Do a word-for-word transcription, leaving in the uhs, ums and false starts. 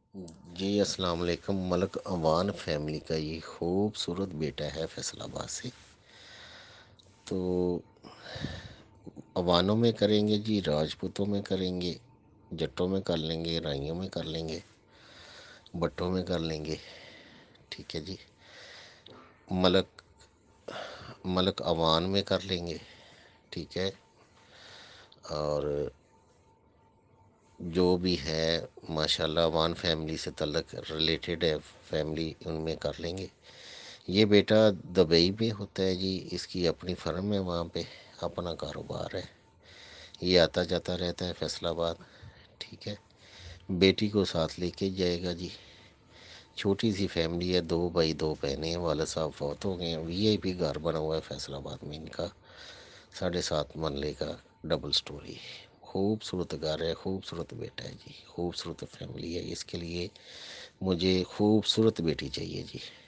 جی السلام علیکم۔ ملک اوان فیملی کا یہ خوبصورت بیٹا ہے فیصل آباد سے، تو اوانوں میں کریں گے جی، راجپوتوں میں کریں گے، جٹوں میں کر لیں گے، رائیوں میں کر لیں گے، بٹوں میں کر لیں گے، ٹھیک ہے جی۔ ملک ملک اوان میں کر لیں گے، ٹھیک ہے، اور جو بھی ہے ماشاءاللہ اوان فیملی سے تعلق ریلیٹڈ ہے فیملی، ان میں کر لیں گے۔ یہ بیٹا دبئی میں ہوتا ہے جی، اس کی اپنی فرم ہے، وہاں پہ اپنا کاروبار ہے، یہ آتا جاتا رہتا ہے فیصل آباد، ٹھیک ہے۔ بیٹی کو ساتھ لے کے جائے گا جی۔ چھوٹی سی فیملی ہے، دو بھائی دو بہنیں ہیں، والد صاحب فوت ہو گئے ہیں، وی آئی پی گھر بنا ہوا ہے فیصل آباد میں ان کا، ساڑھے سات مرلے کا ڈبل سٹوری، خوبصورت گھر ہے، خوبصورت بیٹا ہے جی، خوبصورت فیملی ہے۔ اس کے لیے مجھے خوبصورت بیٹی چاہیے جی۔